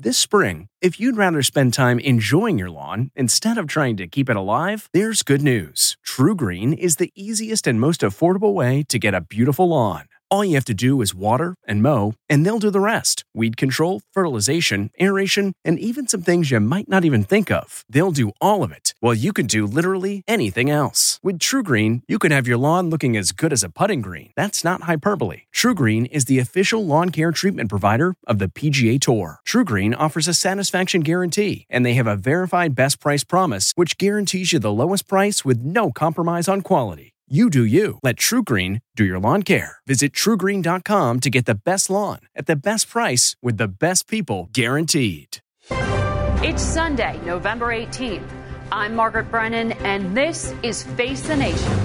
This spring, if you'd rather spend time enjoying your lawn instead of trying to keep it alive, there's good news. TruGreen is the easiest and most affordable way to get a beautiful lawn. All you have to do is water and mow, and they'll do the rest. Weed control, fertilization, aeration, and even some things you might not even think of. They'll do all of it, while you can do literally anything else. With TruGreen, you can have your lawn looking as good as a putting green. That's not hyperbole. TruGreen is the official lawn care treatment provider of the PGA Tour. TruGreen offers a satisfaction guarantee, and they have a verified best price promise, which guarantees you the lowest price with no compromise on quality. You do you. Let TruGreen do your lawn care. Visit TruGreen.com to get the best lawn at the best price with the best people guaranteed. It's Sunday, November 18th. I'm Margaret Brennan, and this is Face the Nation.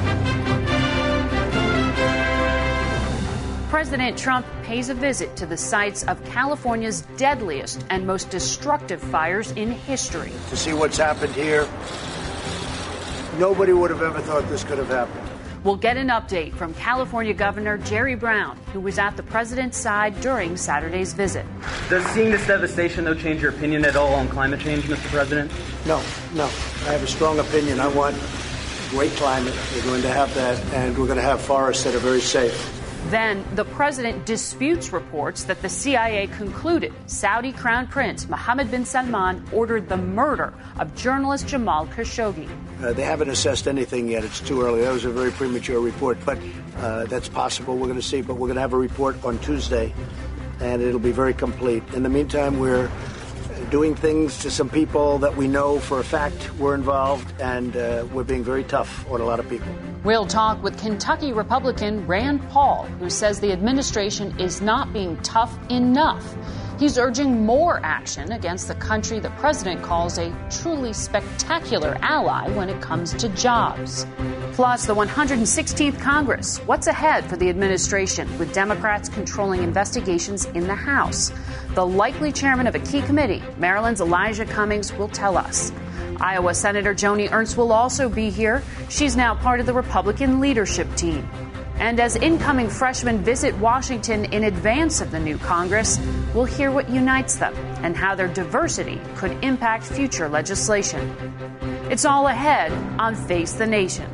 President Trump pays a visit to the sites of California's deadliest and most destructive fires in history. To see what's happened here, nobody would have ever thought this could have happened. We'll get an update from California Governor Jerry Brown, who was at the president's side during Saturday's visit. Does seeing this devastation, though, change your opinion at all on climate change, Mr. President? No. I have a strong opinion. I want great climate. We're going to have that, and we're going to have forests that are very safe. Then the president disputes reports that the CIA concluded Saudi Crown Prince Mohammed bin Salman ordered the murder of journalist Jamal Khashoggi. They haven't assessed anything yet. It's too early. That was a very premature report, but that's possible. We're going to see, but we're going to have a report on Tuesday, and it'll be very complete. In the meantime, we're doing things to some people that we know for a fact were involved, and we're being very tough on a lot of people. We'll talk with Kentucky Republican Rand Paul, who says the administration is not being tough enough. He's urging more action against the country the president calls a truly spectacular ally when it comes to jobs. Plus, the 116th Congress. What's ahead for the administration with Democrats controlling investigations in the House? The likely chairman of a key committee, Maryland's Elijah Cummings, will tell us. Iowa Senator Joni Ernst will also be here. She's now part of the Republican leadership team. And as incoming freshmen visit Washington in advance of the new Congress, we'll hear what unites them and how their diversity could impact future legislation. It's all ahead on Face the Nation.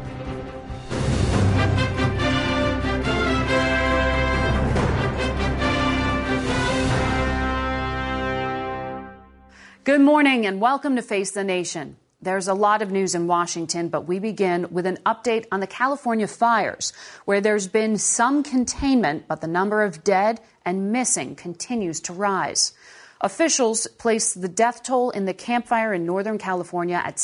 Good morning and welcome to Face the Nation. There's a lot of news in Washington, but we begin with an update on the California fires, where there's been some containment, but the number of dead and missing continues to rise. Officials place the death toll in the Camp Fire in Northern California at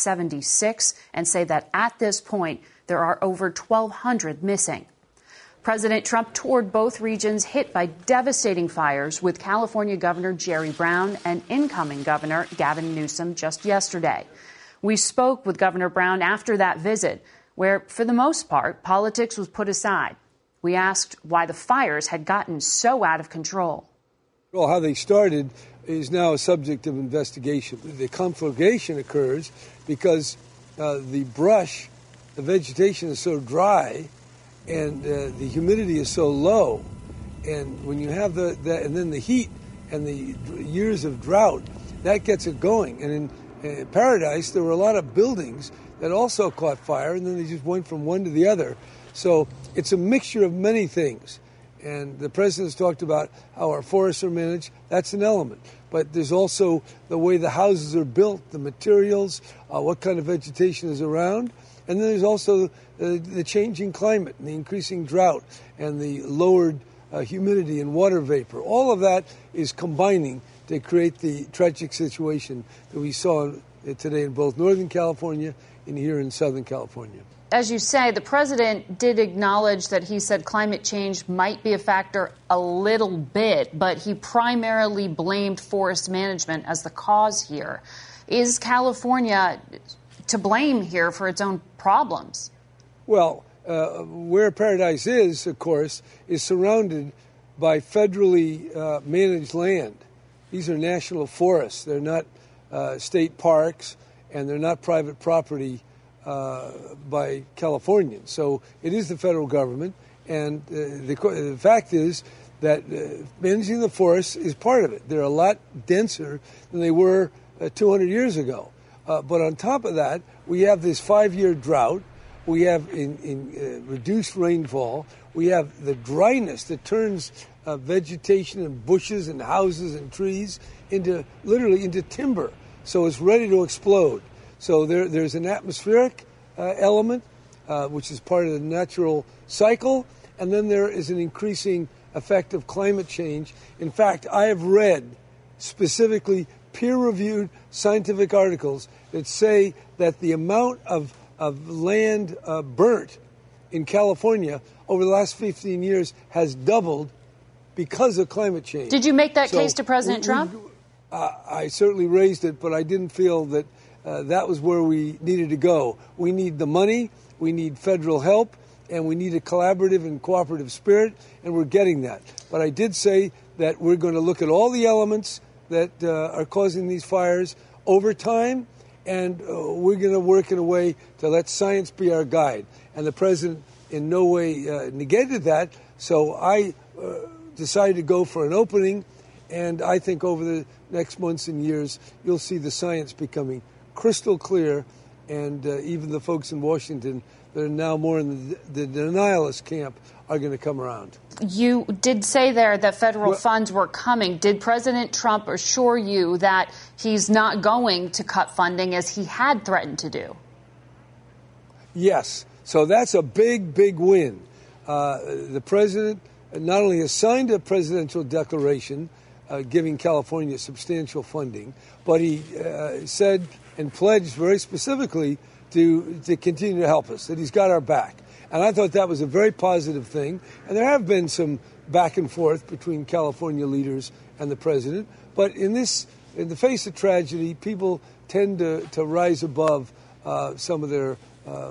76 and say that at this point, there are over 1,200 missing. President Trump toured both regions hit by devastating fires with California Governor Jerry Brown and incoming Governor Gavin Newsom just yesterday. We spoke with Governor Brown after that visit, where, for the most part, politics was put aside. We asked why the fires had gotten so out of control. Well, how they started is now a subject of investigation. The conflagration occurs because the brush, the vegetation is so dry, and the humidity is so low. And when you have that, and then the heat and the years of drought, that gets it going. And in Paradise, there were a lot of buildings that also caught fire, and then they just went from one to the other. So it's a mixture of many things. And the president's talked about how our forests are managed. That's an element. But there's also the way the houses are built, the materials, what kind of vegetation is around. And then there's also the changing climate and the increasing drought and the lowered humidity and water vapor. All of that is combining to create the tragic situation that we saw today in both Northern California and here in Southern California. As you say, the president did acknowledge that he said climate change might be a factor a little bit, but he primarily blamed forest management as the cause here. Is California to blame here for its own problems? Well, where Paradise is, of course, is surrounded by federally managed land. These are national forests. They're not state parks, and they're not private property by Californians. So it is the federal government. And the fact is that managing the forests is part of it. They're a lot denser than they were 200 years ago. But on top of that, we have this 5-year drought. We have reduced rainfall. We have the dryness that turns vegetation and bushes and houses and trees literally into timber. So it's ready to explode. So there's an atmospheric element, which is part of the natural cycle. And then there is an increasing effect of climate change. In fact, I have read specifically peer-reviewed scientific articles that say that the amount of land burnt in California over the last 15 years has doubled because of climate change. Did you make that case to President Trump? I certainly raised it, but I didn't feel that that was where we needed to go. We need the money, we need federal help, and we need a collaborative and cooperative spirit, and we're getting that. But I did say that we're going to look at all the elements that are causing these fires over time, and we're going to work in a way to let science be our guide. And the president in no way negated that, so I decided to go for an opening, and I think over the next months and years, you'll see the science becoming crystal clear, and even the folks in Washington that are now more in the denialist camp are going to come around. You did say there that federal funds were coming. Did President Trump assure you that he's not going to cut funding as he had threatened to do? Yes. So that's a big, big win. The president not only has signed a presidential declaration giving California substantial funding, but he said and pledged very specifically to continue to help us, that he's got our back. And I thought that was a very positive thing. And there have been some back and forth between California leaders and the president. But in the face of tragedy, people tend to rise above some of their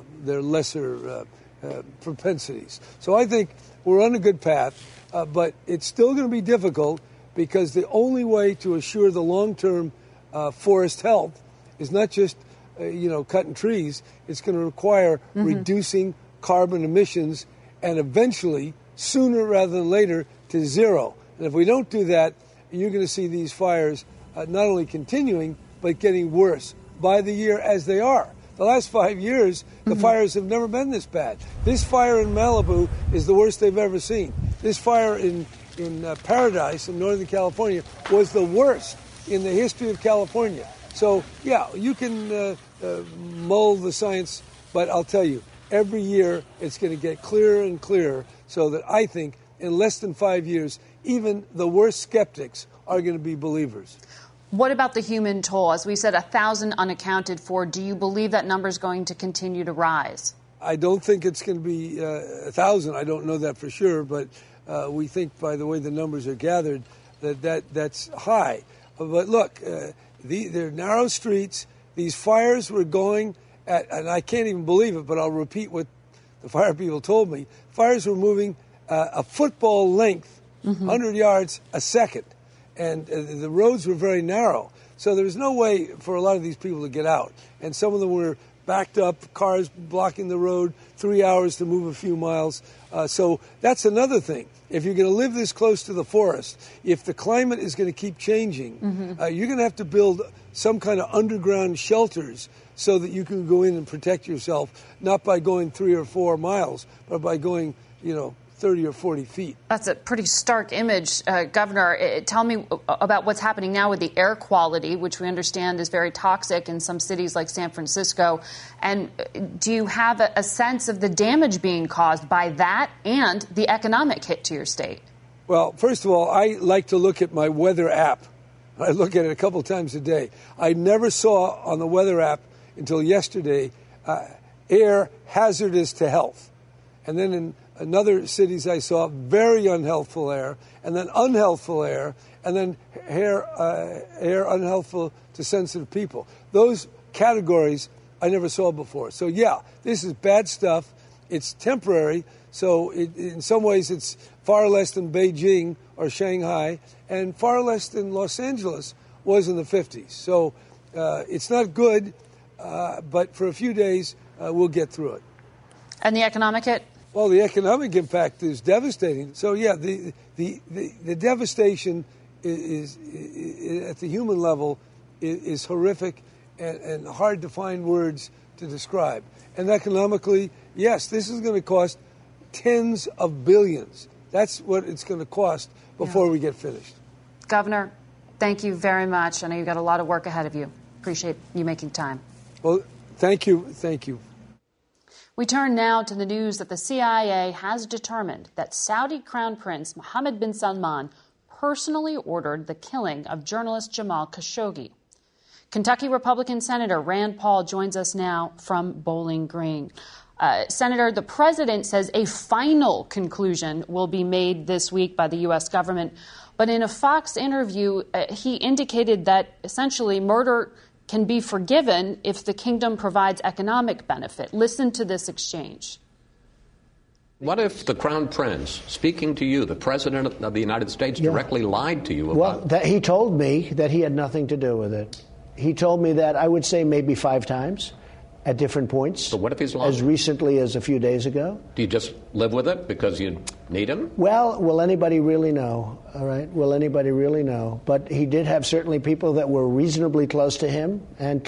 lesser propensities. So I think we're on a good path, but it's still going to be difficult because the only way to assure the long-term forest health is not just cutting trees. It's going to require reducing carbon emissions and eventually, sooner rather than later, to zero. And if we don't do that, you're going to see these fires not only continuing, but getting worse by the year as they are. The last 5 years, the fires have never been this bad. This fire in Malibu is the worst they've ever seen. This fire in Paradise in Northern California was the worst in the history of California. So, yeah, you can mull the science, but I'll tell you, every year it's going to get clearer and clearer so that I think in less than 5 years, even the worst skeptics are going to be believers. What about the human toll? As we said, 1,000 unaccounted for. Do you believe that number is going to continue to rise? I don't think it's going to be 1,000. I don't know that for sure, but we think by the way the numbers are gathered that's high. But look, they're narrow streets. These fires were going at, and I can't even believe it, but I'll repeat what the fire people told me. Fires were moving a football length, 100 yards a second. And the roads were very narrow. So there was no way for a lot of these people to get out. And some of them were backed up, cars blocking the road, 3 hours to move a few miles. So that's another thing. If you're going to live this close to the forest, if the climate is going to keep changing, you're going to have to build some kind of underground shelters so that you can go in and protect yourself, not by going 3 or 4 miles, but by going, 30 or 40 feet. That's a pretty stark image, Governor. Tell me about what's happening now with the air quality, which we understand is very toxic in some cities like San Francisco. And do you have a sense of the damage being caused by that and the economic hit to your state? Well, first of all, I like to look at my weather app. I look at it a couple times a day. I never saw on the weather app until yesterday air hazardous to health. And then in other cities I saw very unhealthful air, and then unhealthful air, and then air unhealthful to sensitive people. Those categories I never saw before. So, yeah, this is bad stuff. It's temporary. So in some ways it's far less than Beijing or Shanghai, and far less than Los Angeles was in the 50s. So it's not good, but for a few days we'll get through it. And the economic hit? Well, the economic impact is devastating. So, yeah, the devastation is at the human level is horrific and hard to find words to describe. And economically, yes, this is going to cost tens of billions. That's what it's going to cost before we get finished. Governor, thank you very much. I know you've got a lot of work ahead of you. Appreciate you making time. Well, thank you. Thank you. We turn now to the news that the CIA has determined that Saudi Crown Prince Mohammed bin Salman personally ordered the killing of journalist Jamal Khashoggi. Kentucky Republican Senator Rand Paul joins us now from Bowling Green. Senator, the president says a final conclusion will be made this week by the U.S. government. But in a Fox interview, he indicated that essentially murder can be forgiven if the kingdom provides economic benefit. Listen to this exchange. What if the Crown Prince, speaking to you, the President of the United States, directly lied to you about Well, he told me that he had nothing to do with it. He told me that, I would say, maybe 5 times at different points. So what if he's lying? As recently as a few days ago. Do you just live with it because you need him? Well, will anybody really know? All right. Will anybody really know? But he did have certainly people that were reasonably close to him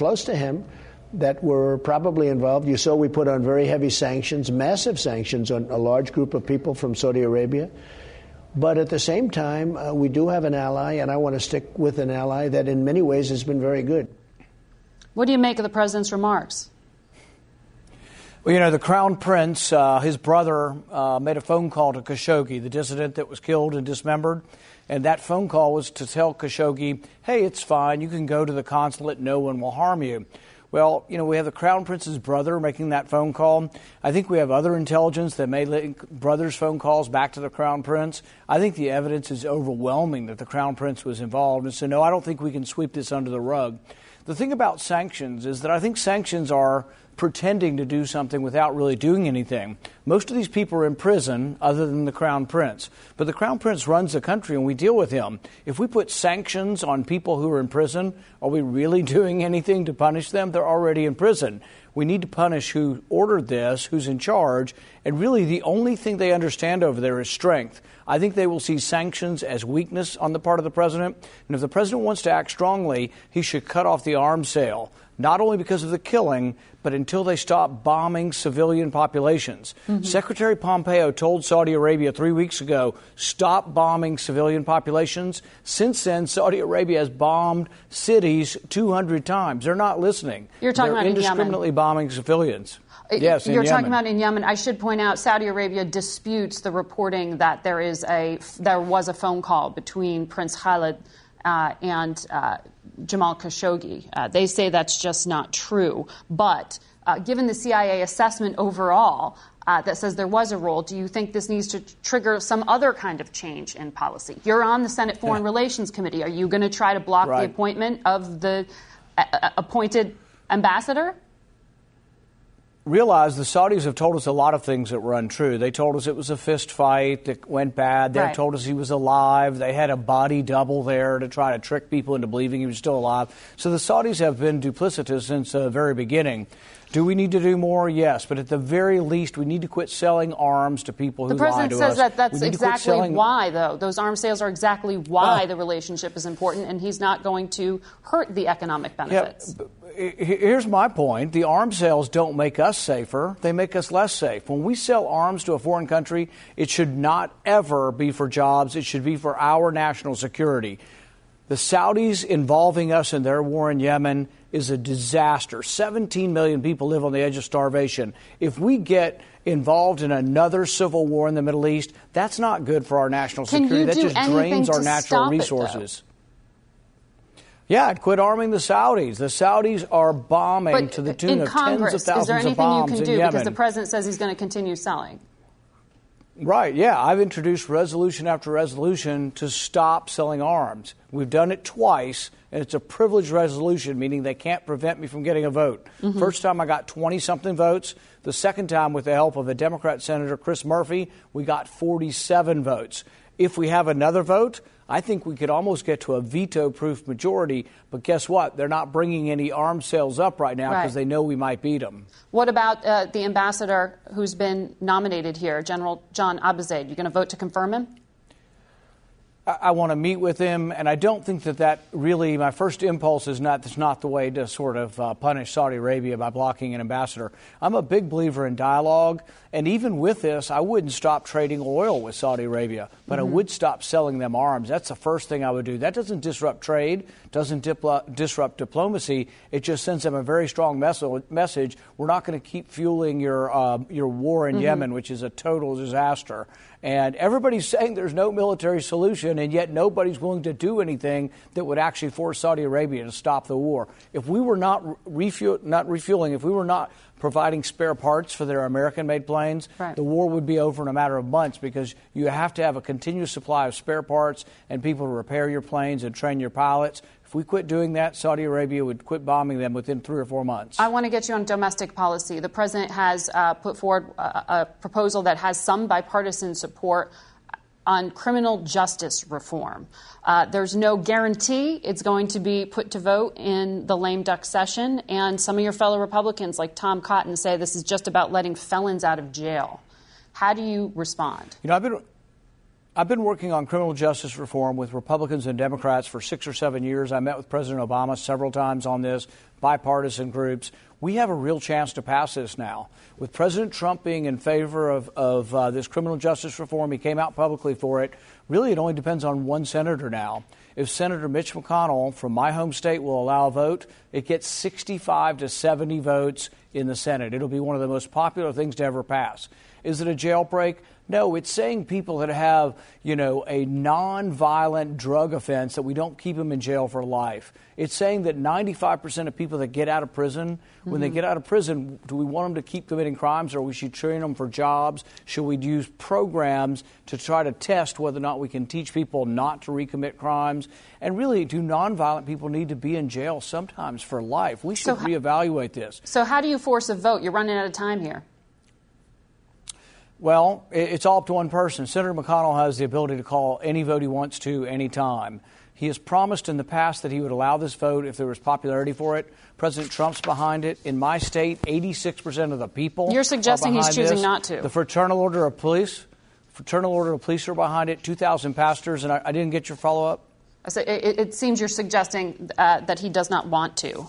that were probably involved. You saw we put on very heavy sanctions, massive sanctions on a large group of people from Saudi Arabia. But at the same time, we do have an ally, and I want to stick with an ally that in many ways has been very good. What do you make of the president's remarks? Well, you know, the Crown Prince, his brother, made a phone call to Khashoggi, the dissident that was killed and dismembered. And that phone call was to tell Khashoggi, hey, it's fine. You can go to the consulate. No one will harm you. Well, you know, we have the Crown Prince's brother making that phone call. I think we have other intelligence that may link brothers' phone calls back to the Crown Prince. I think the evidence is overwhelming that the Crown Prince was involved. And so, no, I don't think we can sweep this under the rug. The thing about sanctions is that I think sanctions are pretending to do something without really doing anything. Most of these people are in prison other than the Crown Prince. But the Crown Prince runs the country and we deal with him. If we put sanctions on people who are in prison, are we really doing anything to punish them? They're already in prison. We need to punish who ordered this, who's in charge, and really the only thing they understand over there is strength. I think they will see sanctions as weakness on the part of the president. And if the president wants to act strongly, he should cut off the arms sale, not only because of the killing, but until they stop bombing civilian populations. Mm-hmm. Secretary Pompeo told Saudi Arabia 3 weeks ago, stop bombing civilian populations. Since then, Saudi Arabia has bombed cities 200 times. They're not listening. You're talking about indiscriminately bombing civilians. Yes, you're talking about in Yemen. I should point out Saudi Arabia disputes the reporting that there was a phone call between Prince Khalid and Jamal Khashoggi. They say that's just not true. But given the CIA assessment overall that says there was a role, do you think this needs to trigger some other kind of change in policy? You're on the Senate Foreign Relations Committee. Are you going to try to block the appointment of the appointed ambassador? Realize the Saudis have told us a lot of things that were untrue. They told us it was a fist fight that went bad. They told us he was alive. They had a body double there to try to trick people into believing he was still alive. So the Saudis have been duplicitous since the very beginning. Do we need to do more? Yes. But at the very least, we need to quit selling arms to people who lie to us. The president says that's exactly why, though. Those arms sales are exactly why the relationship is important, and he's not going to hurt the economic benefits. Yeah, here's my point. The arms sales don't make us safer. They make us less safe. When we sell arms to a foreign country, it should not ever be for jobs. It should be for our national security. The Saudis involving us in their war in Yemen is a disaster. 17 million people live on the edge of starvation. If we get involved in another civil war in the Middle East, that's not good for our national security. That just drains our natural resources. Yeah, I'd quit arming the Saudis. The Saudis are bombing to the tune of tens of thousands of bombs in Yemen. Is there anything you can do? Because the president says he's going to continue selling. Right, yeah. I've introduced resolution after resolution to stop selling arms. We've done it twice, and it's a privileged resolution, meaning they can't prevent me from getting a vote. Mm-hmm. First time I got 20-something votes. The second time, with the help of a Democrat Senator, Chris Murphy, we got 47 votes. If we have another vote, I think we could almost get to a veto-proof majority. But guess what? They're not bringing any arms sales up right now because they know we might beat them. What about the ambassador who's been nominated here, General John Abizaid? You going to vote to confirm him? I want to meet with him, and I don't think that really, my first impulse is that's not the way to sort of punish Saudi Arabia by blocking an ambassador. I'm a big believer in dialogue, and even with this, I wouldn't stop trading oil with Saudi Arabia, but I would stop selling them arms. That's the first thing I would do. That doesn't disrupt trade, doesn't disrupt diplomacy. It just sends them a very strong message. We're not going to keep fueling your war in Yemen, which is a total disaster. And everybody's saying there's no military solution, and yet nobody's willing to do anything that would actually force Saudi Arabia to stop the war. If we were not refueling, if we were not providing spare parts for their American-made planes, the war would be over in a matter of months, because you have to have a continuous supply of spare parts and people to repair your planes and train your pilots. If we quit doing that, Saudi Arabia would quit bombing them within 3 or 4 months. I want to get you on domestic policy. The president has put forward a proposal that has some bipartisan support on criminal justice reform. There's no guarantee it's going to be put to vote in the lame duck session, and some of your fellow Republicans, like Tom Cotton, say this is just about letting felons out of jail. How do you respond? You know, I've been working on criminal justice reform with Republicans and Democrats for 6 or 7 years. I met with President Obama several times on this, bipartisan groups. We have a real chance to pass this now. With President Trump being in favor of this criminal justice reform, he came out publicly for it. Really, it only depends on one senator now. If Senator Mitch McConnell from my home state will allow a vote, it gets 65 to 70 votes in the Senate. It'll be one of the most popular things to ever pass. Is it a jailbreak? No, it's saying people that have, a non-violent drug offense, that we don't keep them in jail for life. It's saying that 95% of people that get out of prison, when they get out of prison, do we want them to keep committing crimes, or we should train them for jobs? Should we use programs to try to test whether or not we can teach people not to recommit crimes? And really, do nonviolent people need to be in jail sometimes for life? We should reevaluate this. So how do you force a vote? You're running out of time here. Well, it's all up to one person. Senator McConnell has the ability to call any vote he wants to any time. He has promised in the past that he would allow this vote if there was popularity for it. President Trump's behind it. In my state, 86% of the people You're suggesting he's choosing this. Not to. The Fraternal Order of Police are behind it, 2,000 pastors, and I didn't get your follow-up. So it seems you're suggesting that he does not want to.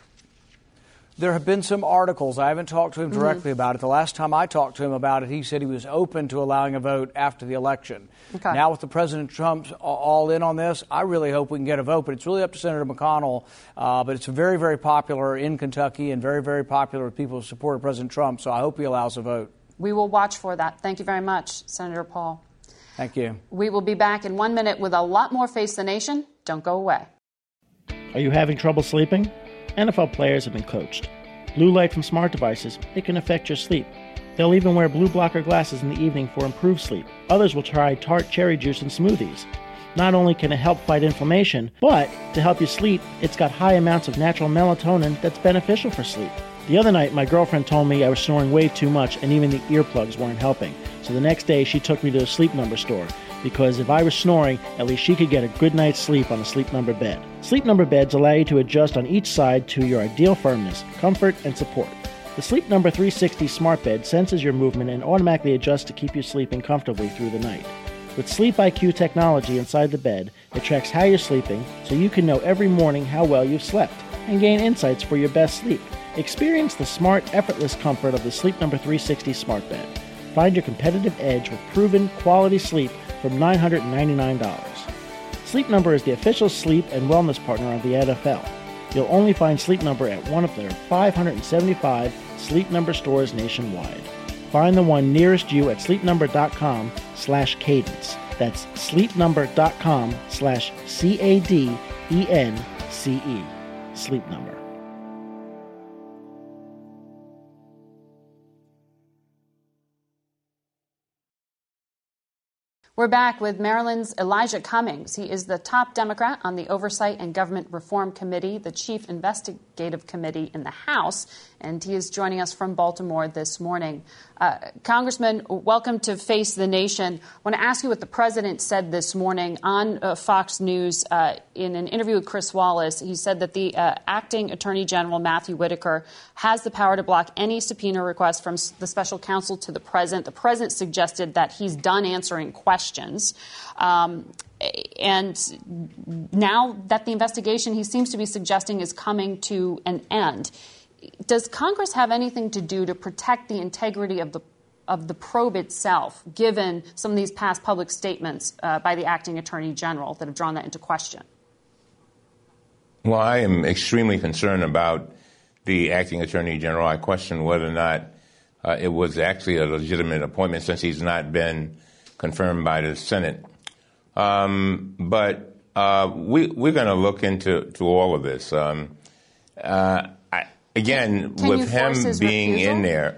There have been some articles. I haven't talked to him directly about it. The last time I talked to him about it, he said he was open to allowing a vote after the election. Okay. Now with the President Trump all in on this, I really hope we can get a vote. But it's really up to Senator McConnell. But it's very, very popular in Kentucky and very, very popular with people who support President Trump. So I hope he allows a vote. We will watch for that. Thank you very much, Senator Paul. Thank you. We will be back in 1 minute with a lot more Face the Nation. Don't go away. Are you having trouble sleeping? NFL players have been coached. Blue light from smart devices, it can affect your sleep. They'll even wear blue blocker glasses in the evening for improved sleep. Others will try tart cherry juice in smoothies. Not only can it help fight inflammation, but to help you sleep, it's got high amounts of natural melatonin that's beneficial for sleep. The other night, my girlfriend told me I was snoring way too much and even the earplugs weren't helping. So the next day, she took me to a Sleep Number store, because if I was snoring, at least she could get a good night's sleep on a Sleep Number bed. Sleep Number beds allow you to adjust on each side to your ideal firmness, comfort, and support. The Sleep Number 360 smart bed senses your movement and automatically adjusts to keep you sleeping comfortably through the night. With Sleep IQ technology inside the bed, it tracks how you're sleeping so you can know every morning how well you've slept and gain insights for your best sleep. Experience the smart, effortless comfort of the Sleep Number 360 smart bed. Find your competitive edge with proven quality sleep from $999. Sleep Number is the official sleep and wellness partner of the NFL. You'll only find Sleep Number at one of their 575 Sleep Number stores nationwide. Find the one nearest you at sleepnumber.com/cadence. That's sleepnumber.com/CADENCE. Sleep Number. We're back with Maryland's Elijah Cummings. He is the top Democrat on the Oversight and Government Reform Committee, the Chief Investigative Committee in the House, and he is joining us from Baltimore this morning. Congressman, welcome to Face the Nation. I want to ask you what the president said this morning on Fox News in an interview with Chris Wallace. He said that the acting Attorney General, Matthew Whitaker, has the power to block any subpoena request from the special counsel to the president. The president suggested that he's done answering questions. And now that the investigation, he seems to be suggesting, is coming to an end. Does Congress have anything to do to protect the integrity of the probe itself, given some of these past public statements by the acting Attorney General that have drawn that into question? Well, I am extremely concerned about the acting Attorney General. I question whether or not it was actually a legitimate appointment, since he's not been confirmed by the Senate. But we're going to look into all of this. Again, with him being in there,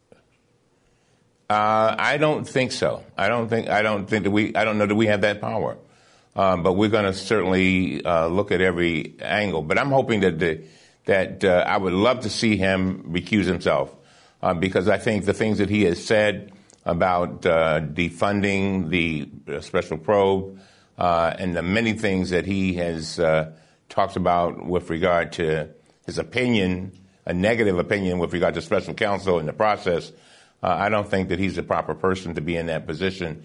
I don't think so. I don't know that we have that power. But we're going to certainly look at every angle. But I'm hoping that I would love to see him recuse himself, because I think the things that he has said about defunding the special probe and the many things that he has talked about with regard to his opinion, a negative opinion with regard to special counsel in the process, I don't think that he's the proper person to be in that position.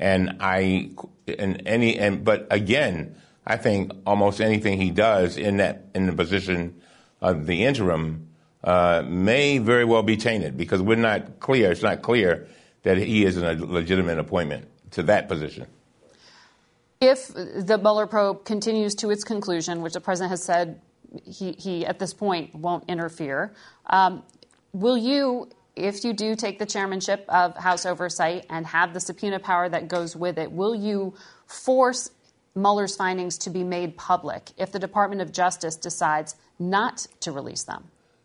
But again, I think almost anything he does in the position of the interim may very well be tainted, because it's not clear that he is a legitimate appointment to that position. If the Mueller probe continues to its conclusion, which the president has said he at this point won't interfere, will you, if you do take the chairmanship of House Oversight and have the subpoena power that goes with it, will you force Mueller's findings to be made public if the Department of Justice decides not to release them?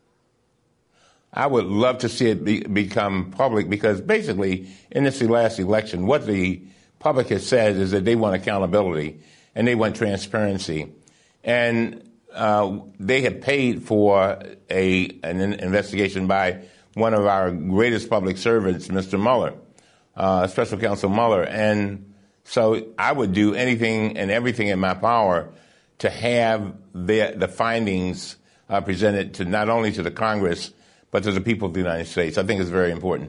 I would love to see it become public, because basically in this last election, what the public has said is that they want accountability and they want transparency. And they have paid for an investigation by one of our greatest public servants, Mr. Mueller, Special Counsel Mueller. And so I would do anything and everything in my power to have the findings presented to not only to the Congress, but to the people of the United States. I think it's very important.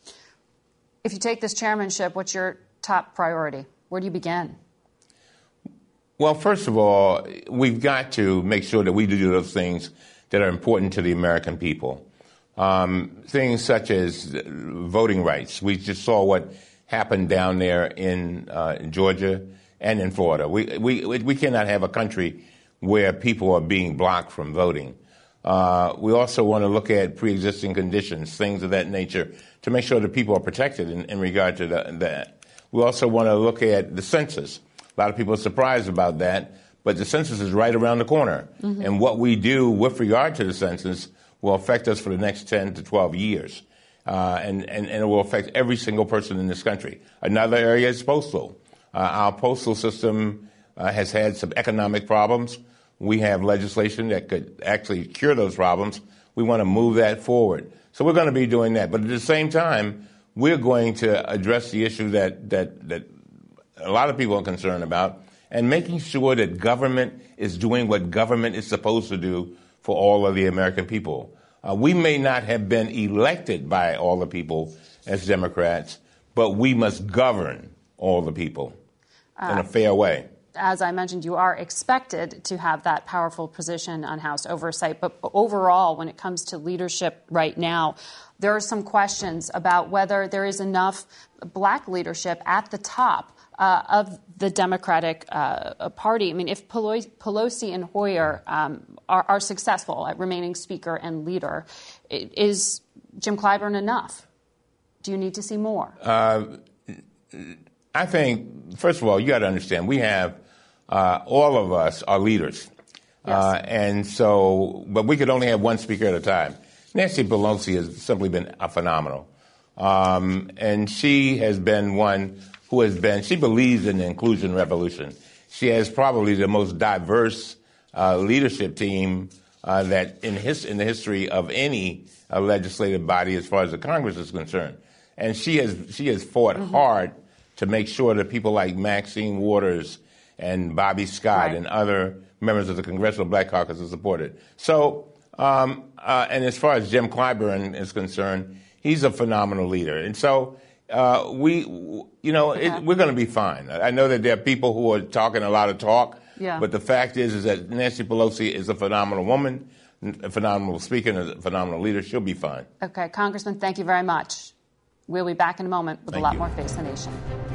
If you take this chairmanship, what's your top priority? Where do you begin? Well, first of all, we've got to make sure that we do those things that are important to the American people. Things such as voting rights. We just saw what happened down there in Georgia and in Florida. We cannot have a country where people are being blocked from voting. We also want to look at pre-existing conditions, things of that nature, to make sure that people are protected in regard to that. We also want to look at the census. A lot of people are surprised about that, but the census is right around the corner. Mm-hmm. And what we do with regard to the census will affect us for the next 10 to 12 years. And it will affect every single person in this country. Another area is postal. Our postal system has had some economic problems. We have legislation that could actually cure those problems. We want to move that forward. So we're going to be doing that. But at the same time, we're going to address the issue that a lot of people are concerned about, and making sure that government is doing what government is supposed to do for all of the American people. We may not have been elected by all the people as Democrats, but we must govern all the people in a fair way. As I mentioned, you are expected to have that powerful position on House Oversight. But overall, when it comes to leadership right now, there are some questions about whether there is enough black leadership at the top of the Democratic Party. I mean, if Pelosi and Hoyer are successful at remaining Speaker and leader, is Jim Clyburn enough? Do you need to see more? I think, first of all, you got to understand, we have all of us are leaders. Yes. And so, but we could only have one speaker at a time. Nancy Pelosi has simply been phenomenal. And she has been one she believes in the inclusion revolution. She has probably the most diverse leadership team that in the history of any legislative body as far as the Congress is concerned. And she has fought hard to make sure that people like Maxine Waters and Bobby Scott and other members of the Congressional Black Caucus are supported. So, and as far as Jim Clyburn is concerned, he's a phenomenal leader. And so we're going to be fine. I know that there are people who are talking a lot of talk, but the fact is that Nancy Pelosi is a phenomenal woman, a phenomenal speaker, and a phenomenal leader. She'll be fine. Okay, Congressman, thank you very much. We'll be back in a moment with a lot more Face the Nation.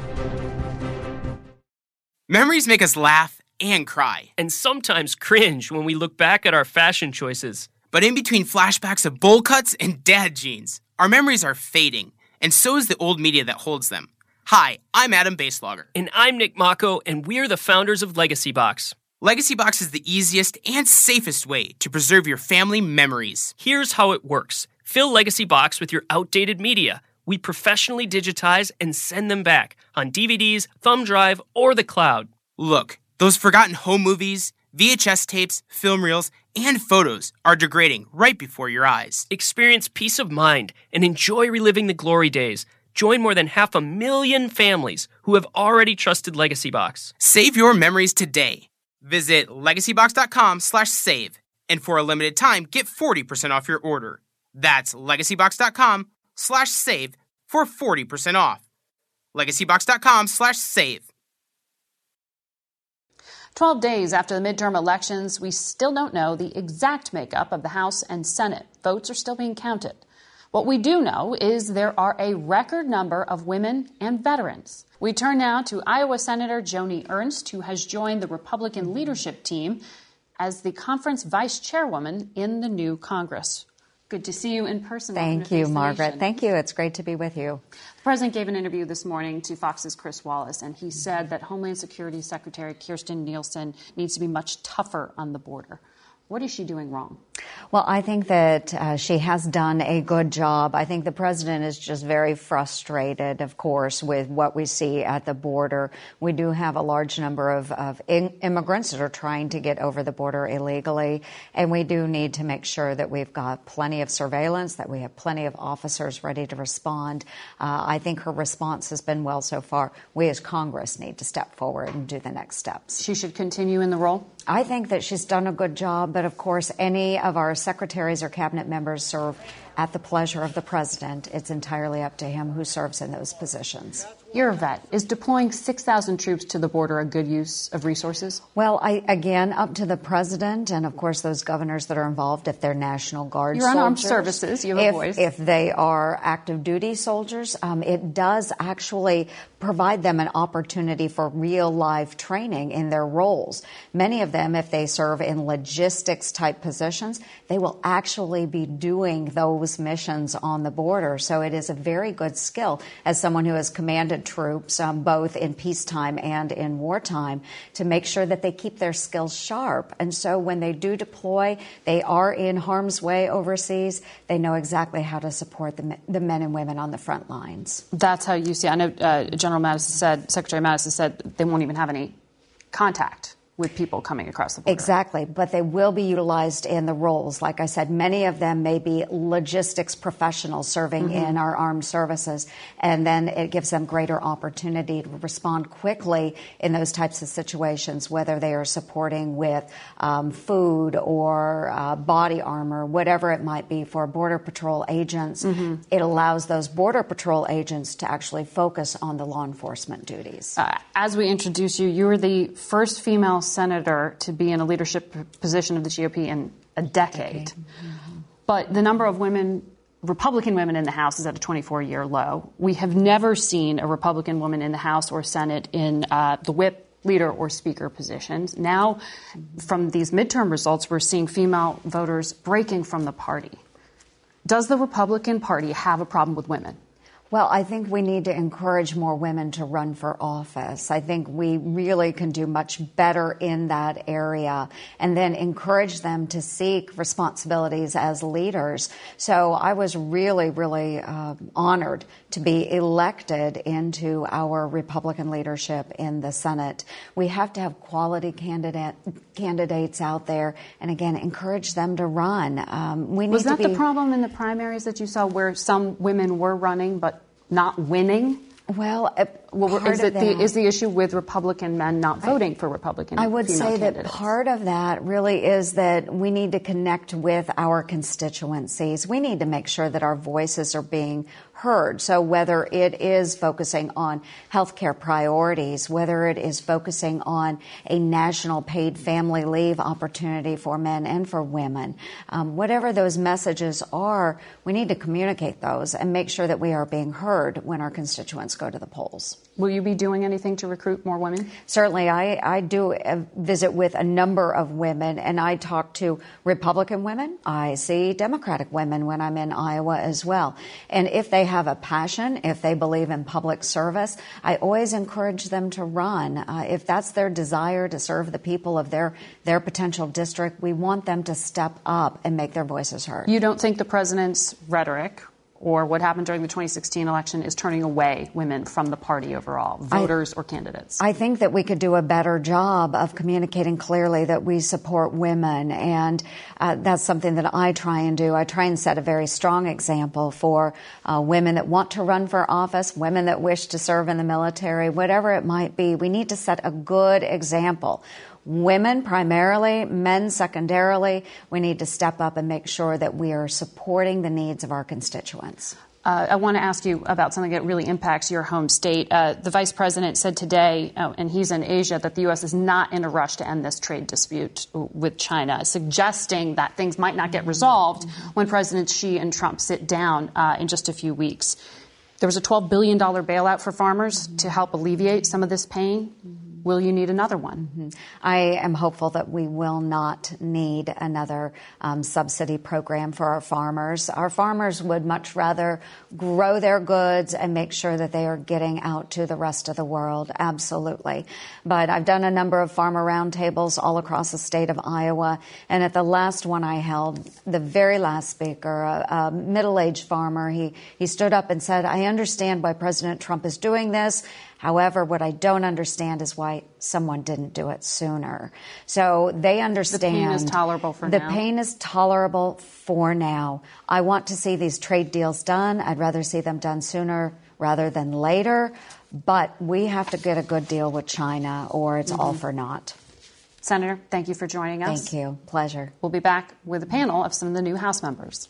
Memories make us laugh and cry. And sometimes cringe when we look back at our fashion choices. But in between flashbacks of bowl cuts and dad jeans, our memories are fading, and so is the old media that holds them. Hi, I'm Adam Baselogger. And I'm Nick Mako, and we're the founders of Legacy Box. Legacy Box is the easiest and safest way to preserve your family memories. Here's how it works. Fill Legacy Box with your outdated media. We professionally digitize and send them back on DVDs, thumb drive, or the cloud. Look, those forgotten home movies, VHS tapes, film reels, and photos are degrading right before your eyes. Experience peace of mind and enjoy reliving the glory days. Join more than 500,000 families who have already trusted Legacy Box. Save your memories today. Visit legacybox.com/save. And for a limited time, get 40% off your order. That's legacybox.com/save for 40% off. legacybox.com/save. 12 days after the midterm elections, we still don't know the exact makeup of the House and Senate. Votes are still being counted. What we do know is there are a record number of women and veterans. We turn now to Iowa Senator Joni Ernst, who has joined the Republican leadership team as the conference vice chairwoman in the new Congress. Good to see you in person. Thank you, Margaret. Thank you. It's great to be with you. The president gave an interview this morning to Fox's Chris Wallace, and he said that Homeland Security Secretary Kirstjen Nielsen needs to be much tougher on the border. What is she doing wrong? Well, I think that she has done a good job. I think the president is just very frustrated, of course, with what we see at the border. We do have a large number of immigrants that are trying to get over the border illegally, and we do need to make sure that we've got plenty of surveillance, that we have plenty of officers ready to respond. I think her response has been well so far. We as Congress need to step forward and do the next steps. She should continue in the role? I think that she's done a good job, but of course, any of our secretaries or cabinet members serve at the pleasure of the president. It's entirely up to him who serves in those positions. You're a vet. Is deploying 6,000 troops to the border a good use of resources? Well, again, up to the president and, of course, those governors that are involved, if they're National Guard soldiers. You're on armed services. You have a voice. If they are active duty soldiers, it does actually provide them an opportunity for real life training in their roles. Many of them, if they serve in logistics type positions, they will actually be doing those missions on the border. So it is a very good skill as someone who has commanded troops, both in peacetime and in wartime, to make sure that they keep their skills sharp. And so when they do deploy, they are in harm's way overseas. They know exactly how to support the men and women on the front lines. That's how you see it. I know Secretary Mattis said they won't even have any contact with people coming across the border. Exactly, but they will be utilized in the roles. Like I said, many of them may be logistics professionals serving in our armed services, and then it gives them greater opportunity to respond quickly in those types of situations, whether they are supporting with food or body armor, whatever it might be for Border Patrol agents. It allows those Border Patrol agents to actually focus on the law enforcement duties. As we introduce you, you were the first female senator to be in a leadership position of the GOP in a decade. But the number of women, Republican women in the House is at a 24-year low. We have never seen a Republican woman in the House or Senate in the whip, leader, or speaker positions. Now, from these midterm results, we're seeing female voters breaking from the party. Does the Republican Party have a problem with women? Well, I think we need to encourage more women to run for office. I think we really can do much better in that area, and then encourage them to seek responsibilities as leaders. So I was really honored to be elected into our Republican leadership in the Senate. We have to have quality candidates out there, and again, encourage them to run. Was that the problem in the primaries that you saw, where some women were running but not winning? Well, is the issue with Republican men not voting for Republican female candidates? I would say that part of that really is that we need to connect with our constituencies. We need to make sure that our voices are being heard. So whether it is focusing on healthcare priorities, whether it is focusing on a national paid family leave opportunity for men and for women, whatever those messages are, we need to communicate those and make sure that we are being heard when our constituents go to the polls. Will you be doing anything to recruit more women? Certainly. I do visit with a number of women, and I talk to Republican women. I see Democratic women when I'm in Iowa as well. And if they have a passion, if they believe in public service, I always encourage them to run. If that's their desire to serve the people of their potential district, we want them to step up and make their voices heard. You don't think the president's rhetoric or what happened during the 2016 election is turning away women from the party overall, voters or candidates? I think that we could do a better job of communicating clearly that we support women, and that's something that I try and do. I try and set a very strong example for women that want to run for office, women that wish to serve in the military, whatever it might be. We need to set a good example. Women primarily, men secondarily. We need to step up and make sure that we are supporting the needs of our constituents. I want to ask you about something that really impacts your home state. The vice president said today, and he's in Asia, that the U.S. is not in a rush to end this trade dispute with China, suggesting that things might not get resolved when Presidents Xi and Trump sit down in just a few weeks. There was a $12 billion bailout for farmers to help alleviate some of this pain. Will you need another one? I am hopeful that we will not need another subsidy program for our farmers. Our farmers would much rather grow their goods and make sure that they are getting out to the rest of the world. Absolutely. But I've done a number of farmer roundtables all across the state of Iowa. And at the last one I held, the very last speaker, a middle-aged farmer, he stood up and said, "I understand why President Trump is doing this. However, what I don't understand is why someone didn't do it sooner." So they understand. The pain is tolerable for now. The pain is tolerable for now. I want to see these trade deals done. I'd rather see them done sooner rather than later. But we have to get a good deal with China, or it's all for naught. Senator, thank you for joining us. Thank you. Pleasure. We'll be back with a panel of some of the new House members.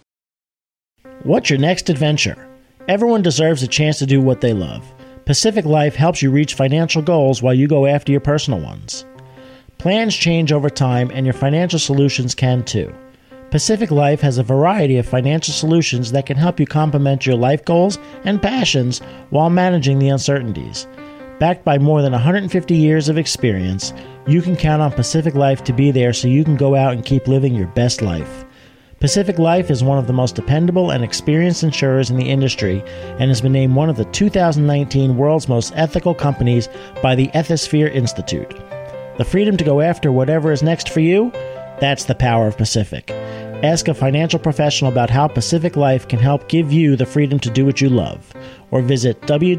What's your next adventure? Everyone deserves a chance to do what they love. Pacific Life helps you reach financial goals while you go after your personal ones. Plans change over time, and your financial solutions can too. Pacific Life has a variety of financial solutions that can help you complement your life goals and passions while managing the uncertainties. Backed by more than 150 years of experience, you can count on Pacific Life to be there so you can go out and keep living your best life. Pacific Life is one of the most dependable and experienced insurers in the industry and has been named one of the 2019 World's Most Ethical Companies by the Ethisphere Institute. The freedom to go after whatever is next for you? That's the power of Pacific. Ask a financial professional about how Pacific Life can help give you the freedom to do what you love, or visit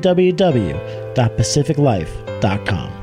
www.pacificlife.com.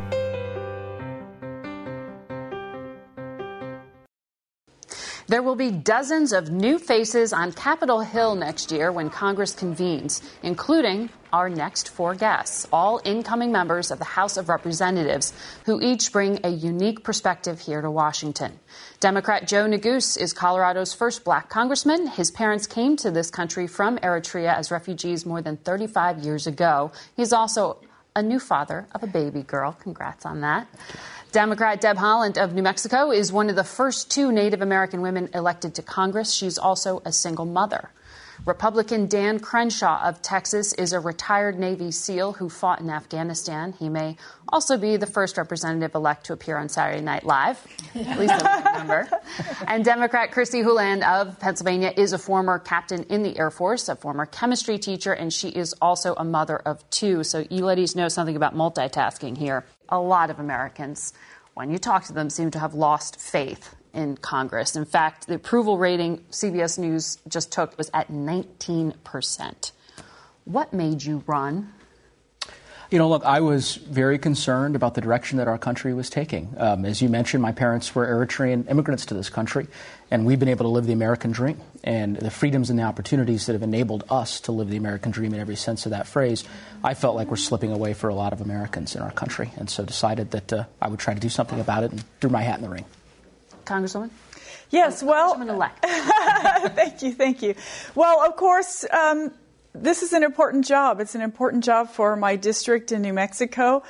There will be dozens of new faces on Capitol Hill next year when Congress convenes, including our next four guests, all incoming members of the House of Representatives, who each bring a unique perspective here to Washington. Democrat Joe Neguse is Colorado's first black congressman. His parents came to this country from Eritrea as refugees more than 35 years ago. He's also a new father of a baby girl. Congrats on that. Democrat Deb Haaland of New Mexico is one of the first two Native American women elected to Congress. She's also a single mother. Republican Dan Crenshaw of Texas is a retired Navy SEAL who fought in Afghanistan. He may also be the first representative-elect to appear on Saturday Night Live, at least I remember. And Democrat Christy Houlihan of Pennsylvania is a former captain in the Air Force, a former chemistry teacher, and she is also a mother of two. So you ladies know something about multitasking here. A lot of Americans, when you talk to them, seem to have lost faith in Congress. In fact, the approval rating CBS News just took was at 19%. What made you run? Look, I was very concerned about the direction that our country was taking. As you mentioned, my parents were Eritrean immigrants to this country, and we've been able to live the American dream. And the freedoms and the opportunities that have enabled us to live the American dream in every sense of that phrase, I felt like we're slipping away for a lot of Americans in our country. And so decided that I would try to do something about it and threw my hat in the ring. Congresswoman? Yes, well, Congresswoman-elect. Thank you. Well, of course, this is an important job. It's an important job for my district in New Mexico.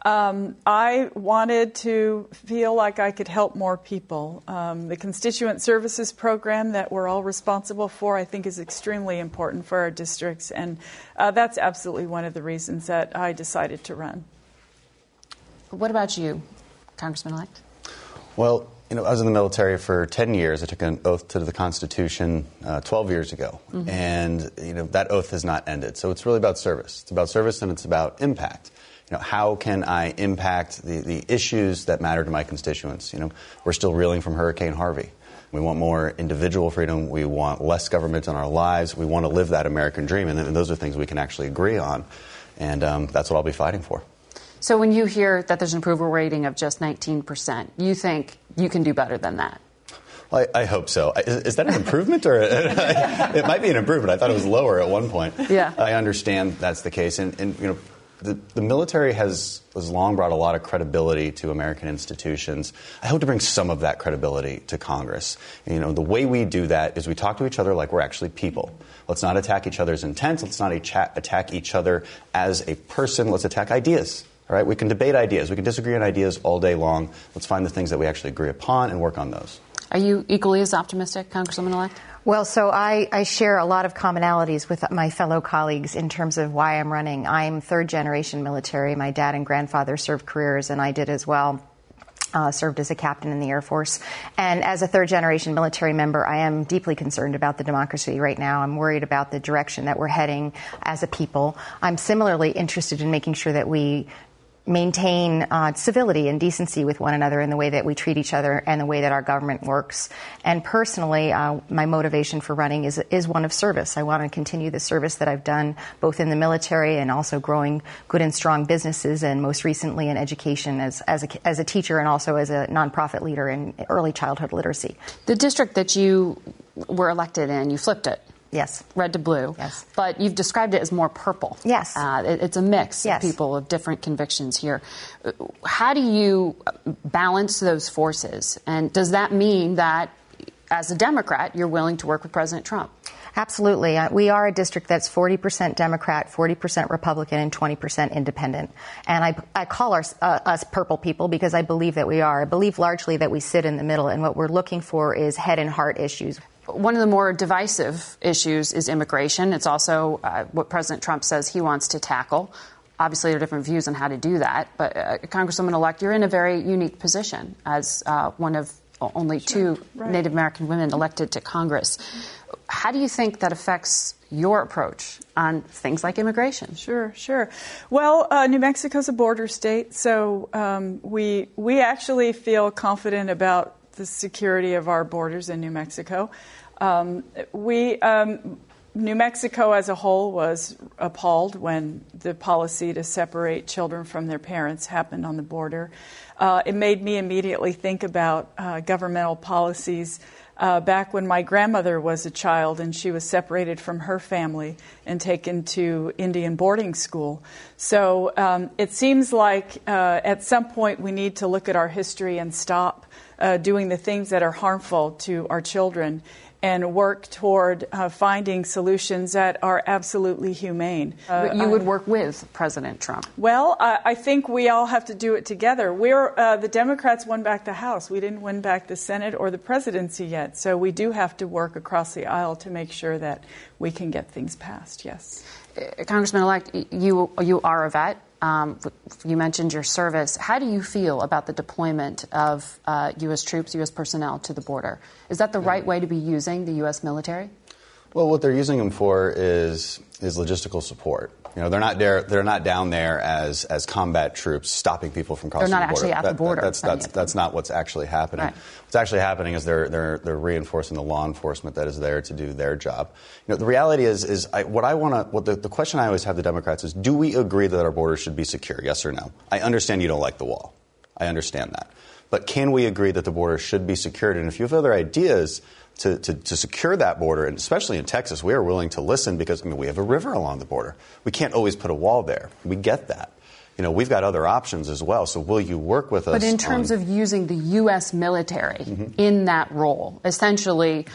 I wanted to feel like I could help more people. The Constituent Services Program that we're all responsible for, I think, is extremely important for our districts. And that's absolutely one of the reasons that I decided to run. What about you, Congressman-elect? Well, I was in the military for 10 years. I took an oath to the Constitution 12 years ago. Mm-hmm. And, that oath has not ended. So it's really about service. It's about service and it's about impact. How can I impact the issues that matter to my constituents? We're still reeling from Hurricane Harvey. We want more individual freedom. We want less government in our lives. We want to live that American dream. And those are things we can actually agree on. And that's what I'll be fighting for. So when you hear that there's an approval rating of just 19%, you think you can do better than that? Well, I hope so. Is that an improvement? Or it might be an improvement. I thought it was lower at one point. Yeah. I understand that's the case. And the military has long brought a lot of credibility to American institutions. I hope to bring some of that credibility to Congress. The way we do that is we talk to each other like we're actually people. Let's not attack each other's intent. Let's not attack each other as a person. Let's attack ideas. All right, we can debate ideas. We can disagree on ideas all day long. Let's find the things that we actually agree upon and work on those. Are you equally as optimistic, Congresswoman-elect? Well, so I share a lot of commonalities with my fellow colleagues in terms of why I'm running. I'm third-generation military. My dad and grandfather served careers, and I did as well. Served as a captain in the Air Force. And as a third-generation military member, I am deeply concerned about the democracy right now. I'm worried about the direction that we're heading as a people. I'm similarly interested in making sure that we maintain civility and decency with one another in the way that we treat each other and the way that our government works. And personally, my motivation for running is one of service. I want to continue the service that I've done both in the military and also growing good and strong businesses, and most recently in education as a teacher and also as a nonprofit leader in early childhood literacy. The district that you were elected in, you flipped it. Yes. Red to blue. Yes. But you've described it as more purple. Yes. It's a mix of people of different convictions here. How do you balance those forces? And does that mean that, as a Democrat, you're willing to work with President Trump? Absolutely. We are a district that's 40% Democrat, 40% Republican, and 20% independent. And I call us purple people because I believe that we are. I believe largely that we sit in the middle, and what we're looking for is head and heart issues. One of the more divisive issues is immigration. It's also what President Trump says he wants to tackle. Obviously, there are different views on how to do that. But, Congresswoman-elect, you're in a very unique position as one of only two Native American women elected to Congress. How do you think that affects your approach on things like immigration? Sure. Well, New Mexico's a border state, so we actually feel confident about the security of our borders in New Mexico. New Mexico as a whole was appalled when the policy to separate children from their parents happened on the border. It made me immediately think about governmental policies back when my grandmother was a child and she was separated from her family and taken to Indian boarding school. So it seems like at some point we need to look at our history and stop doing the things that are harmful to our children and work toward finding solutions that are absolutely humane. You would work with President Trump? Well, I think we all have to do it together. The Democrats won back the House. We didn't win back the Senate or the presidency yet. So we do have to work across the aisle to make sure that we can get things passed, yes. Congressman-elect, you are a vet. You mentioned your service. How do you feel about the deployment of U.S. troops, U.S. personnel to the border? Is that the right way to be using the U.S. military? Well, what they're using them for is logistical support. You know, they're not down there as combat troops stopping people from crossing the border. They're not actually at the border. That's not what's actually happening. Right. What's actually happening is they're reinforcing the law enforcement that is there to do their job. You know, the reality is the question I always have the Democrats is, do we agree that our border should be secure? Yes or no? I understand you don't like the wall. I understand that. But can we agree that the border should be secured? And if you have other ideas to secure that border, and especially in Texas, we are willing to listen because, we have a river along the border. We can't always put a wall there. We get that. You know, we've got other options as well. So will you work with us? But in terms of using the U.S. military in that role, essentially,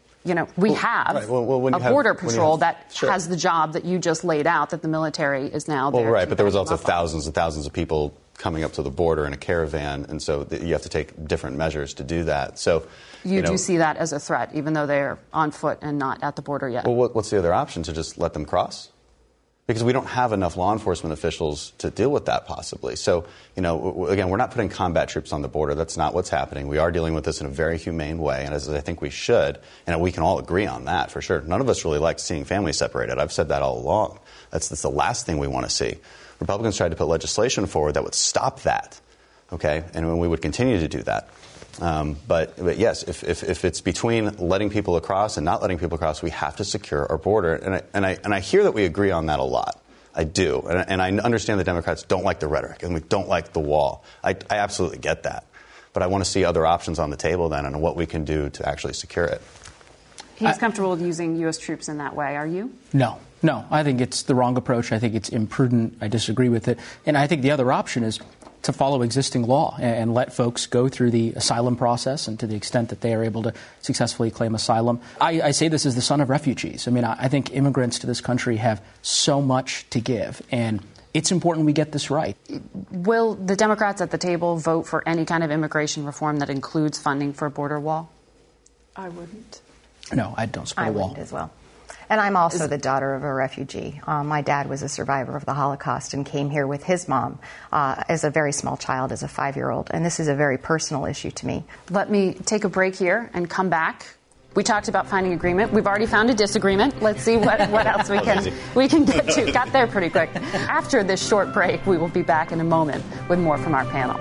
we have a border patrol that has the job that you just laid out, that the military is now there. Well, right, but there was also thousands and thousands of people coming up to the border in a caravan, and so you have to take different measures to do that. So you do see that as a threat, even though they're on foot and not at the border yet. Well, what's the other option? To just let them cross? Because we don't have enough law enforcement officials to deal with that possibly. So, again, we're not putting combat troops on the border. That's not what's happening. We are dealing with this in a very humane way, and as I think we should, and we can all agree on that for sure. None of us really like seeing families separated. I've said that all along. That's the last thing we want to see. Republicans tried to put legislation forward that would stop that, okay, and we would continue to do that. But yes, if it's between letting people across and not letting people across, we have to secure our border. And I hear that we agree on that a lot. I do. And I understand the Democrats don't like the rhetoric and we don't like the wall. I absolutely get that. But I want to see other options on the table then and what we can do to actually secure it. He's comfortable with using U.S. troops in that way. Are you? No. I think it's the wrong approach. I think it's imprudent. I disagree with it. And I think the other option is to follow existing law and let folks go through the asylum process, and to the extent that they are able to successfully claim asylum. I say this as the son of refugees. I think immigrants to this country have so much to give, and it's important we get this right. Will the Democrats at the table vote for any kind of immigration reform that includes funding for a border wall? I wouldn't. No, I don't support a wall. I wouldn't as well. And I'm also the daughter of a refugee. My dad was a survivor of the Holocaust and came here with his mom as a very small child, as a 5-year-old. And this is a very personal issue to me. Let me take a break here and come back. We talked about finding agreement. We've already found a disagreement. Let's see what else we can get to. Got there pretty quick. After this short break, we will be back in a moment with more from our panel.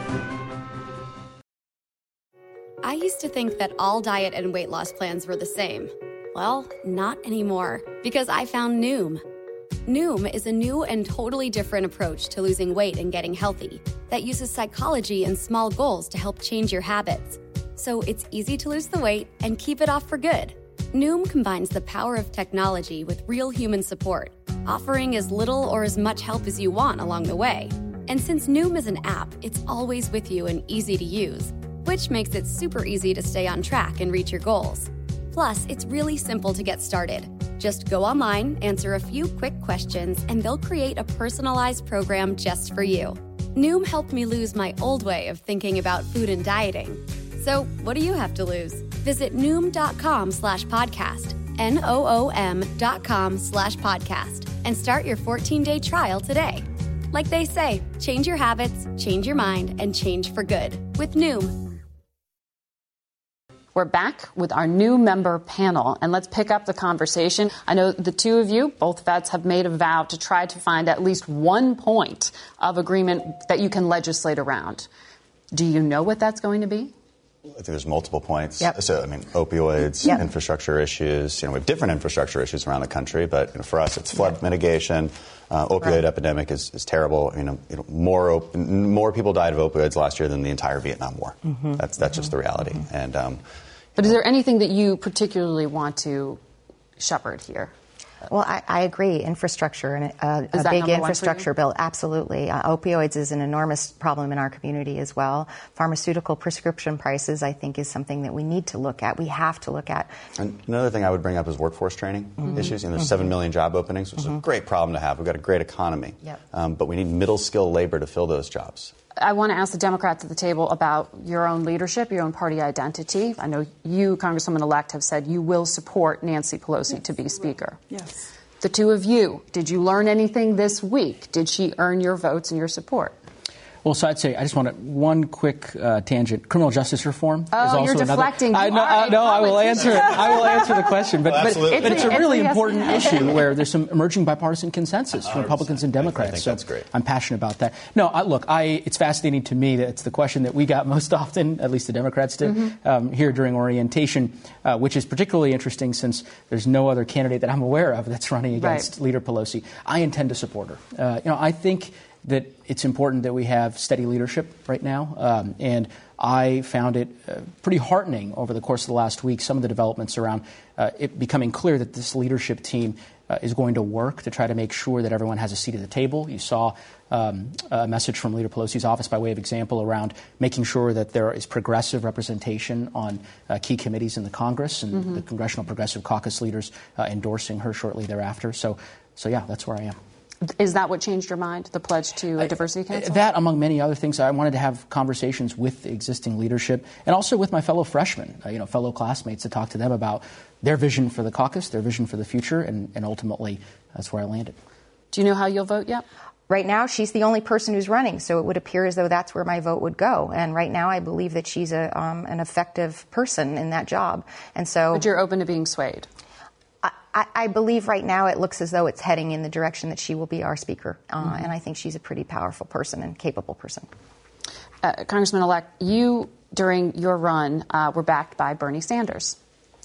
I used to think that all diet and weight loss plans were the same. Well, not anymore, because I found Noom. Noom is a new and totally different approach to losing weight and getting healthy that uses psychology and small goals to help change your habits. So it's easy to lose the weight and keep it off for good. Noom combines the power of technology with real human support, offering as little or as much help as you want along the way. And since Noom is an app, it's always with you and easy to use, which makes it super easy to stay on track and reach your goals. Plus, it's really simple to get started. Just go online, answer a few quick questions, and they'll create a personalized program just for you. Noom helped me lose my old way of thinking about food and dieting. So, what do you have to lose? Visit Noom.com/podcast, NOOM.com/podcast, and start your 14-day trial today. Like they say, change your habits, change your mind, and change for good with Noom. We're back with our new member panel, and let's pick up the conversation. I know the two of you, both vets, have made a vow to try to find at least one point of agreement that you can legislate around. Do you know what that's going to be? I think there's multiple points. Yep. So, opioids, infrastructure issues. We have different infrastructure issues around the country, but for us, it's flood mitigation. Opioid epidemic is terrible. More people died of opioids last year than the entire Vietnam War. That's just the reality. And but is there anything that you particularly want to shepherd here? Well, I agree. Infrastructure and a big infrastructure bill, absolutely. Opioids is an enormous problem in our community as well. Pharmaceutical prescription prices, I think, is something that we need to look at. We have to look at. And another thing I would bring up is workforce training issues. There's 7 million job openings, which is a great problem to have. We've got a great economy. But we need middle skill labor to fill those jobs. I want to ask the Democrats at the table about your own leadership, your own party identity. I know you, Congresswoman-elect, have said you will support Nancy Pelosi to be Speaker. Yes. The two of you, did you learn anything this week? Did she earn your votes and your support? Well, so I'd say I just want one quick tangent. Criminal justice reform is also you're deflecting. No, I will answer it. I will answer the question. But it's a really important issue where there's some emerging bipartisan consensus from Republicans and Democrats. I think that's great. I'm passionate about that. No, it's fascinating to me that it's the question that we got most often, at least the Democrats did, here during orientation, which is particularly interesting since there's no other candidate that I'm aware of that's running against Leader Pelosi. I intend to support her. I think that it's important that we have steady leadership right now. And I found it pretty heartening over the course of the last week, some of the developments around it becoming clear that this leadership team is going to work to try to make sure that everyone has a seat at the table. You saw a message from Leader Pelosi's office by way of example around making sure that there is progressive representation on key committees in the Congress and the Congressional Progressive Caucus leaders endorsing her shortly thereafter. So yeah, that's where I am. Is that what changed your mind, the pledge to a diversity council? That, among many other things, I wanted to have conversations with the existing leadership and also with my fellow freshmen, fellow classmates, to talk to them about their vision for the caucus, their vision for the future, and ultimately that's where I landed. Do you know how you'll vote yet? Right now, she's the only person who's running, so it would appear as though that's where my vote would go. And right now, I believe that she's an effective person in that job. And so, but you're open to being swayed? I believe right now it looks as though it's heading in the direction that she will be our speaker. And I think she's a pretty powerful person and capable person. Congressman-elect, you, during your run, were backed by Bernie Sanders.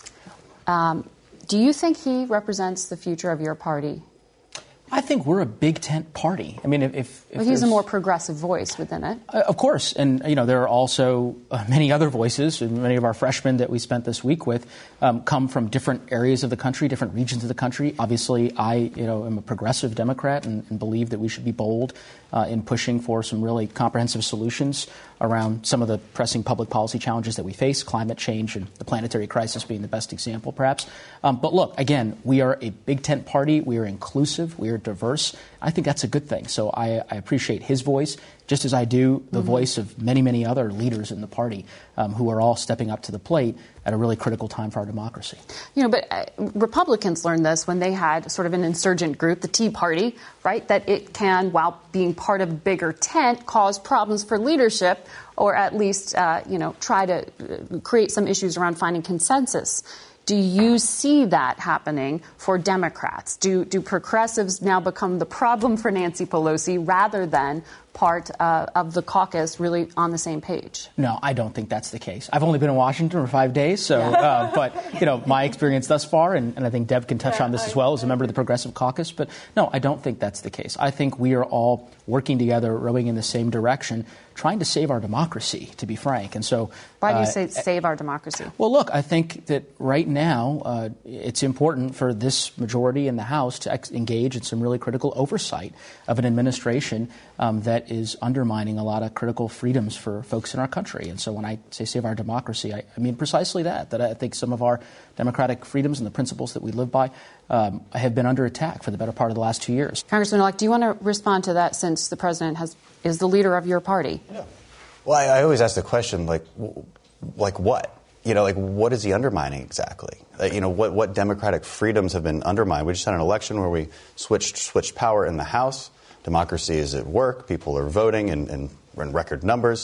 Do you think he represents the future of your party? I think we're a big tent party. I mean, if he's a more progressive voice within it. Of course. And, there are also many other voices. And many of our freshmen that we spent this week with come from different areas of the country, different regions of the country. Obviously, I, am a progressive Democrat and believe that we should be bold in pushing for some really comprehensive solutions around some of the pressing public policy challenges that we face, climate change and the planetary crisis being the best example, perhaps. But look, again, we are a big tent party. We are inclusive. We are diverse. I think that's a good thing. So I appreciate his voice, just as I do the voice of many, many other leaders in the party who are all stepping up to the plate at a really critical time for our democracy. But Republicans learned this when they had sort of an insurgent group, the Tea Party, right, that it can, while being part of a bigger tent, cause problems for leadership or at least, try to create some issues around finding consensus. Do you see that happening for Democrats? Do progressives now become the problem for Nancy Pelosi rather than part of the caucus really on the same page? No, I don't think that's the case. I've only been in Washington for 5 days, but my experience thus far, and I think Deb can touch on this as well as a member of the Progressive Caucus, but no, I don't think that's the case. I think we are all working together, rowing in the same direction, trying to save our democracy, to be frank. And so, why do you say save our democracy? Well, look, I think that right now it's important for this majority in the House to engage in some really critical oversight of an administration that is undermining a lot of critical freedoms for folks in our country. And so when I say save our democracy, I mean precisely that I think some of our democratic freedoms and the principles that we live by have been under attack for the better part of the last 2 years. Congressman-elect, do you want to respond to that since the president is the leader of your party? Yeah. Well, I always ask the question, like what? What is he undermining exactly? What democratic freedoms have been undermined? We just had an election where we switched power in the House. Democracy is at work. People are voting in record numbers.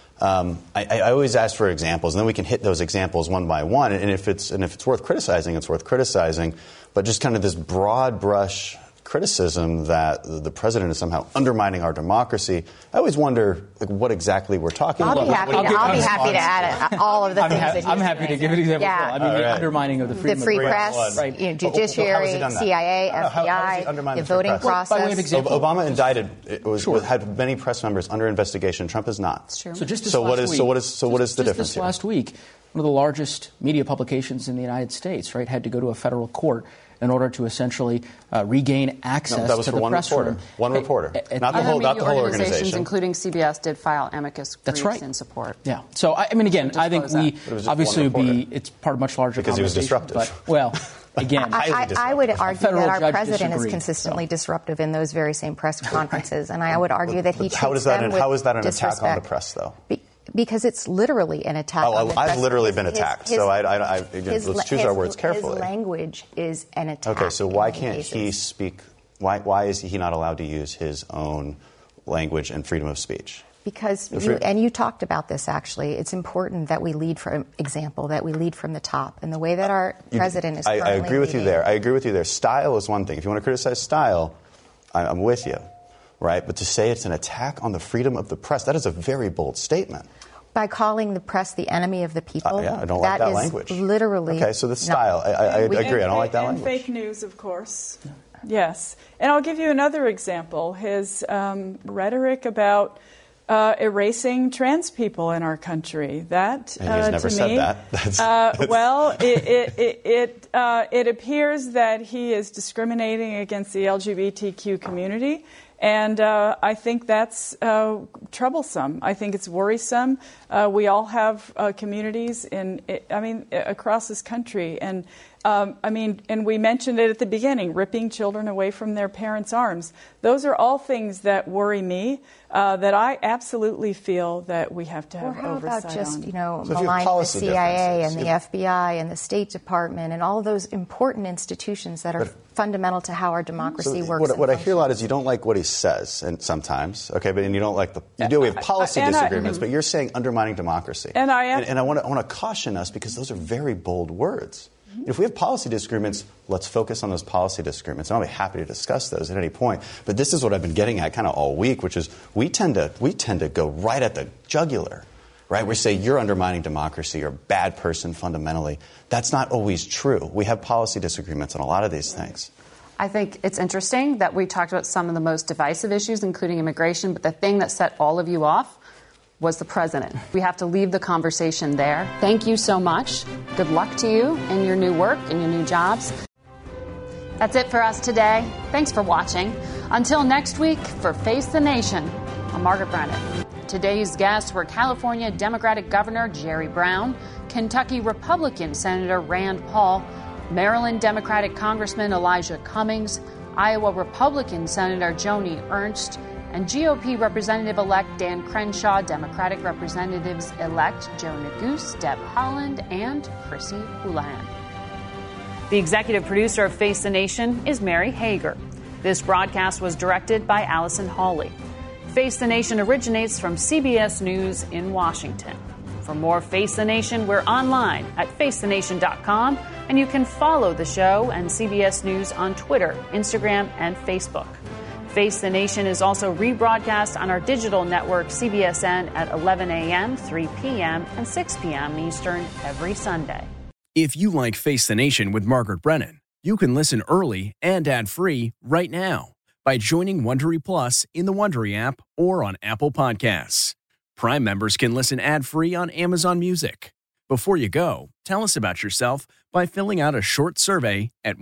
I always ask for examples, and then we can hit those examples one by one. And if it's worth criticizing, it's worth criticizing. But just kind of this broad brush criticism that the president is somehow undermining our democracy. I always wonder what exactly we're talking about. I'll be happy to add all of the things that I'm happy to give an example. Yeah. I mean, the undermining of the freedom of the free press, right. Judiciary, CIA, FBI, the voting process. Obama indicted had many press members under investigation. Trump is not. True. So just what is the difference this last week, one of the largest media publications in the United States, right, had to go to a federal court in order to essentially regain access that was to for the one press reporter. room. One reporter. Not the whole organization. Including CBS, did file amicus briefs That's right. in support. Yeah. So, I mean, again, I think it's part of a much larger because he was disruptive. But, well, again, I would argue that our president is disagreed, consistently disruptive in those very same press conferences, and I would argue that he treats them with How is that an disrespect. attack on the press, though? Because it's literally an attack on the press. I've literally been attacked, so let's choose our words carefully. His language is an attack. Okay, so why can't he speak? Why is he not allowed to use his own language and freedom of speech? Because you talked about this, actually. It's important that we lead from example, that we lead from the top. And the way that our president is currently I agree with you there. I agree with you there. Style is one thing. If you want to criticize style, I'm with you, right? But to say it's an attack on the freedom of the press, that is a very bold statement. By calling the press the enemy of the people, I don't like that language. Literally. Okay, so the style, I agree. I don't like that language. And fake news, of course. Yes. And I'll give you another example. His rhetoric about erasing trans people in our country. That, and he's never said that. Well, it appears that he is discriminating against the LGBTQ community. And I think that's troublesome. I think it's worrisome. We all have communities across this country. And and we mentioned it at the beginning, ripping children away from their parents' arms. Those are all things that worry me, that I absolutely feel that we have to have oversight on. How about just, maligning the CIA and the FBI and the State Department and all of those important institutions that are fundamental to how our democracy works. What I hear a lot is you don't like what he says, and sometimes, okay, but you don't like we have policy disagreements, but you're saying undermining democracy. And I want to caution us because those are very bold words. If we have policy disagreements, let's focus on those policy disagreements. And I'll be happy to discuss those at any point. But this is what I've been getting at kind of all week, which is we tend to go right at the jugular, right? We say you're undermining democracy, you're a bad person fundamentally. That's not always true. We have policy disagreements on a lot of these things. I think it's interesting that we talked about some of the most divisive issues, including immigration, but the thing that set all of you off was the president. We have to leave the conversation there. Thank you so much. Good luck to you in your new work and your new jobs. That's it for us today. Thanks for watching. Until next week, for Face the Nation, I'm Margaret Brennan. Today's guests were California Democratic Governor Jerry Brown, Kentucky Republican Senator Rand Paul, Maryland Democratic Congressman Elijah Cummings, Iowa Republican Senator Joni Ernst, and GOP Representative-elect Dan Crenshaw, Democratic Representatives-elect Joe Neguse, Deb Haaland, and Chrissy Houlihan. The executive producer of Face the Nation is Mary Hager. This broadcast was directed by Allison Hawley. Face the Nation originates from CBS News in Washington. For more Face the Nation, we're online at facethenation.com, and you can follow the show and CBS News on Twitter, Instagram, and Facebook. Face the Nation is also rebroadcast on our digital network, CBSN, at 11 a.m., 3 p.m., and 6 p.m. Eastern every Sunday. If you like Face the Nation with Margaret Brennan, you can listen early and ad-free right now by joining Wondery Plus in the Wondery app or on Apple Podcasts. Prime members can listen ad-free on Amazon Music. Before you go, tell us about yourself by filling out a short survey at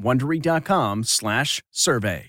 Wondery.com/survey.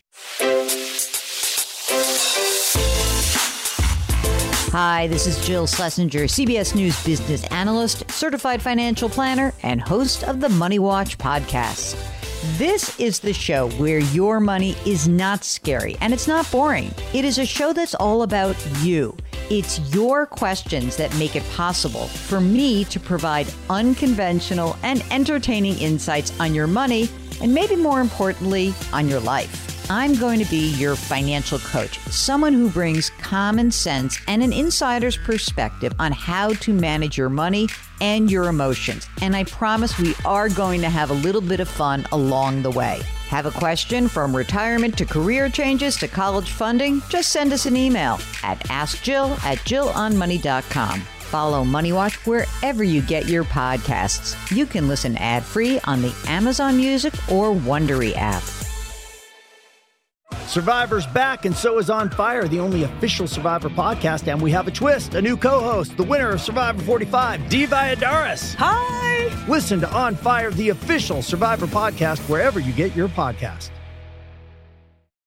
Hi, this is Jill Schlesinger, CBS News business analyst, certified financial planner, and host of the Money Watch podcast. This is the show where your money is not scary and it's not boring. It is a show that's all about you. It's your questions that make it possible for me to provide unconventional and entertaining insights on your money and maybe more importantly, on your life. I'm going to be your financial coach, someone who brings common sense and an insider's perspective on how to manage your money and your emotions. And I promise we are going to have a little bit of fun along the way. Have a question from retirement to career changes to college funding? Just send us an email at askjill@jillonmoney.com. Follow Money Watch wherever you get your podcasts. You can listen ad-free on the Amazon Music or Wondery app. Survivor's back, and so is On Fire, the only official Survivor podcast, and we have a twist, a new co-host, the winner of Survivor 45, Dee Valladares. Hi! Listen to On Fire, the official Survivor podcast, wherever you get your podcast.